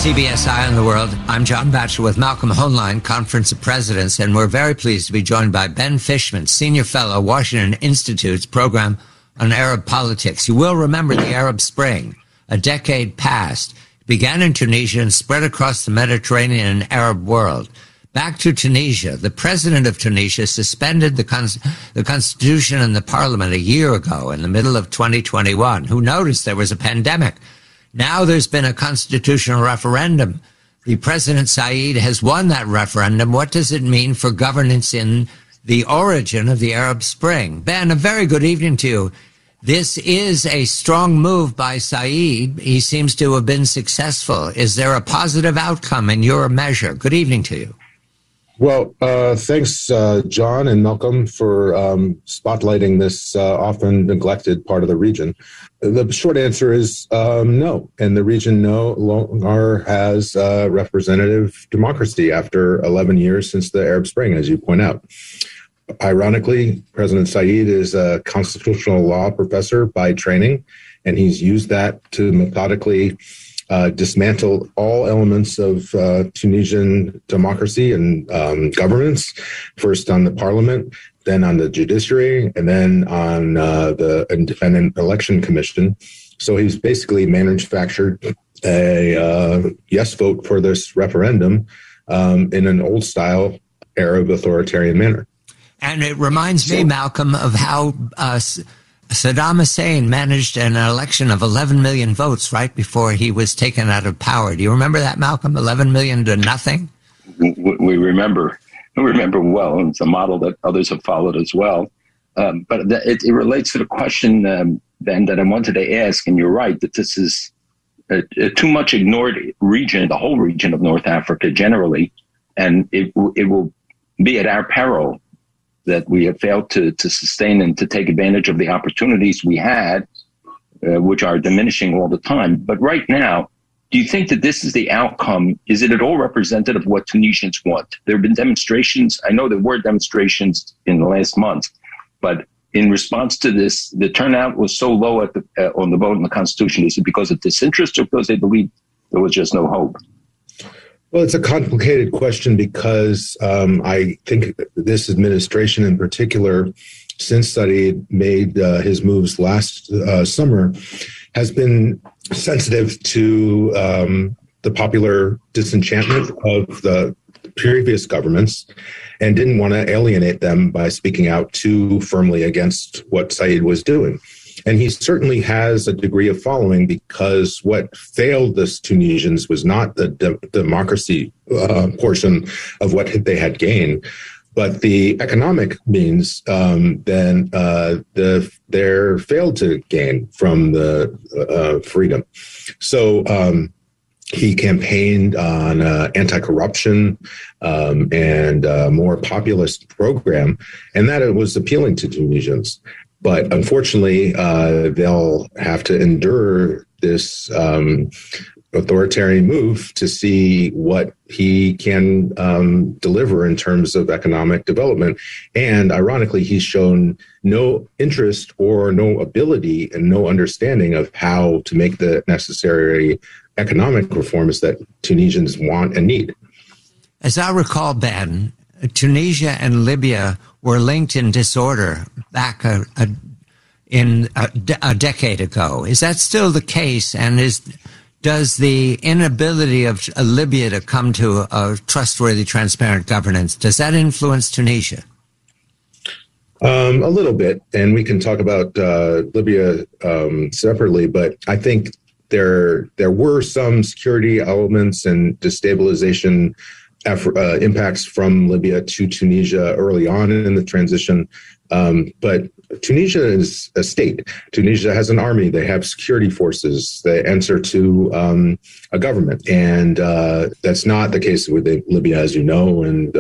CBS Eye on the World. I'm John Batchelor with Malcolm Hoenlein, Conference of Presidents, and we're very pleased to be joined by Ben Fishman, Senior Fellow, Washington Institute's Program on Arab Politics. You will remember the Arab Spring. A decade passed. It began in Tunisia and spread across the Mediterranean and Arab world. Back to Tunisia. The president of Tunisia suspended the constitution and the parliament a year ago in the middle of 2021. Who noticed there was a pandemic? Now there's been a constitutional referendum. The President Said has won that referendum. What does it mean for governance in the origin of the Arab Spring? Ben, a very good evening to you. This is a strong move by Said. He seems to have been successful. Is there a positive outcome in your measure? Good evening to you. Well, thanks, John and Malcolm, for spotlighting this often neglected part of the region. The short answer is no. And the region no longer has representative democracy after 11 years since the Arab Spring, as you point out. Ironically, President Said is a constitutional law professor by training, and he's used that to methodically dismantle all elements of Tunisian democracy and governance, first on the parliament, then on the judiciary, and then on the Independent Election Commission. So he's basically manufactured a yes vote for this referendum in an old-style Arab authoritarian manner. And it reminds me, Malcolm, of how Saddam Hussein managed an election of 11 million votes right before he was taken out of power. Do you remember that, Malcolm? 11 million to nothing? We remember well, and it's a model that others have followed as well. But it relates to the question, Ben, that I wanted to ask, and you're right, that this is a too much ignored region, the whole region of North Africa generally, and it will be at our peril that we have failed to sustain and to take advantage of the opportunities we had, which are diminishing all the time. But right now, do you think that this is the outcome? Is it at all representative of what Tunisians want? There have been demonstrations. I know there were demonstrations in the last month, but in response to this, the turnout was so low on the vote in the Constitution. Is it because of disinterest or because they believed there was just no hope? Well, it's a complicated question because I think this administration in particular, since Said made his moves last summer, has been sensitive to the popular disenchantment of the previous governments and didn't want to alienate them by speaking out too firmly against what Said was doing. And he certainly has a degree of following because what failed the Tunisians was not the democracy portion of what they had gained, but the economic means they're failed to gain from the freedom. So he campaigned on anti-corruption and a more populist program, and that it was appealing to Tunisians. But unfortunately, they'll have to endure this authoritarian move to see what he can deliver in terms of economic development. And ironically, he's shown no interest or no ability and no understanding of how to make the necessary economic reforms that Tunisians want and need. As I recall, Ben, Tunisia and Libya were linked in disorder back a decade ago. Is that still the case? And does the inability of Libya to come to a trustworthy, transparent governance, does that influence Tunisia? A little bit, and we can talk about Libya separately, but I think there were some security elements and destabilization impacts from Libya to Tunisia early on in the transition. But Tunisia is a state. Tunisia has an army. They have security forces. They answer to a government. And that's not the case with Libya, as you know. And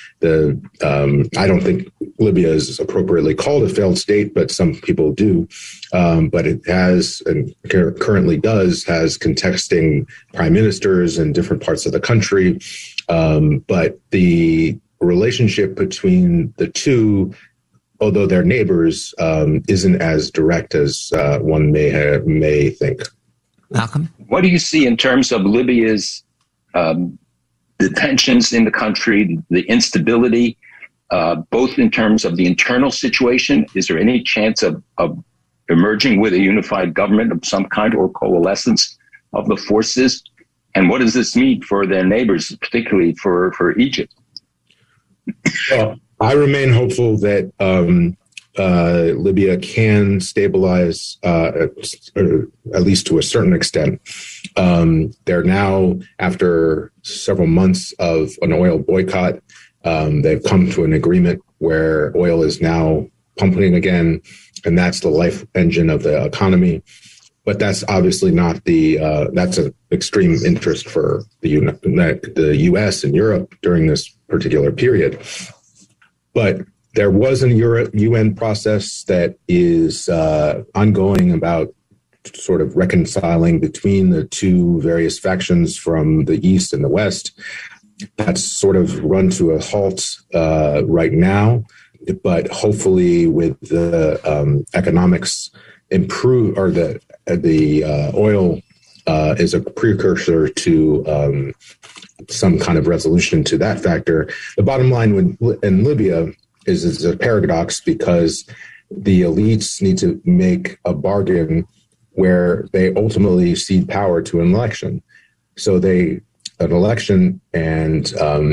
I don't think Libya is appropriately called a failed state, but some people do. But it has, and currently does, has contesting prime ministers in different parts of the country. But the relationship between the two, although they're neighbors, isn't as direct as one may think. Malcolm? What do you see in terms of Libya's the tensions in the country, the instability, both in terms of the internal situation. Is there any chance of emerging with a unified government of some kind or coalescence of the forces? And what does this mean for their neighbors, particularly for Egypt? Well, I remain hopeful that Libya can stabilize, at least to a certain extent. They're now, after several months of an oil boycott, they've come to an agreement where oil is now pumping again, and that's the life engine of the economy. But that's obviously not that's an extreme interest for the U.S. and Europe during this particular period. But there was a UN process that is ongoing about sort of reconciling between the two various factions from the East and the West. That's sort of run to a halt right now, but hopefully with the economics improve, or the oil is a precursor to some kind of resolution to that factor. The bottom line in Libya is a paradox, because the elites need to make a bargain where they ultimately cede power to an election. So an election and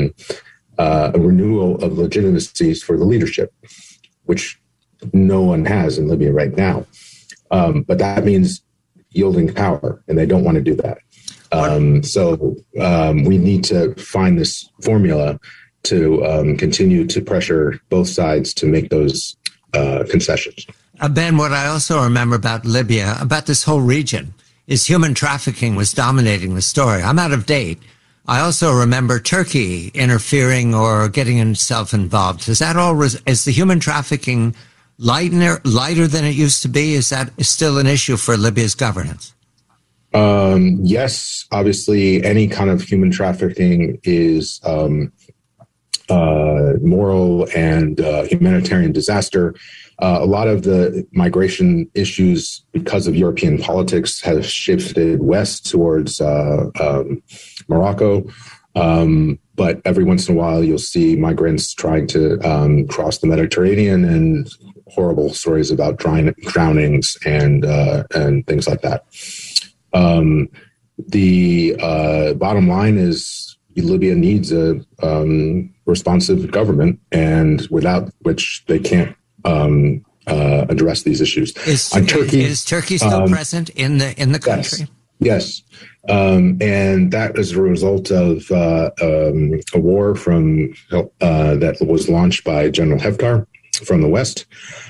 a renewal of legitimacies for the leadership, which no one has in Libya right now. But that means yielding power, and they don't want to do that. So we need to find this formula to continue to pressure both sides to make those concessions. Ben, what I also remember about Libya, about this whole region, is human trafficking was dominating the story. I'm out of date. I also remember Turkey interfering or getting itself involved. Is that all? Is the human trafficking lighter than it used to be? Is that still an issue for Libya's governance? Yes, obviously, any kind of human trafficking is moral and humanitarian disaster. A lot of the migration issues, because of European politics, have shifted west towards Morocco. But every once in a while, you'll see migrants trying to cross the Mediterranean, and horrible stories about drownings and things like that. The bottom line is Libya needs a responsive government, and without which they can't address these issues. Is Turkey still present in the country? Yes. And that is a result of a war that was launched by General Haftar from the West,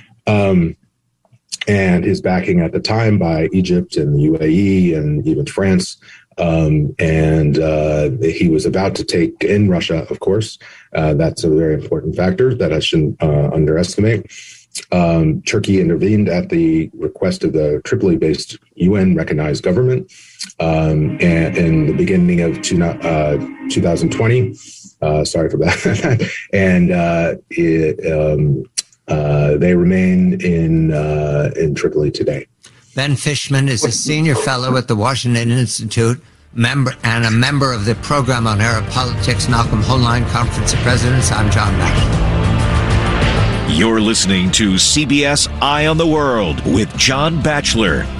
and his backing at the time by Egypt and the UAE and even France. And he was about to take in Russia, of course. That's a very important factor that I shouldn't underestimate. Turkey intervened at the request of the Tripoli-based UN-recognized government in the beginning of 2020. Sorry for that. And they remain in Tripoli today. Ben Fishman is a senior fellow at the Washington Institute, and a member of the Program on Arab Politics, Malcolm Hoenlein Conference of Presidents. I'm John Batchelor. You're listening to CBS Eye on the World with John Batchelor.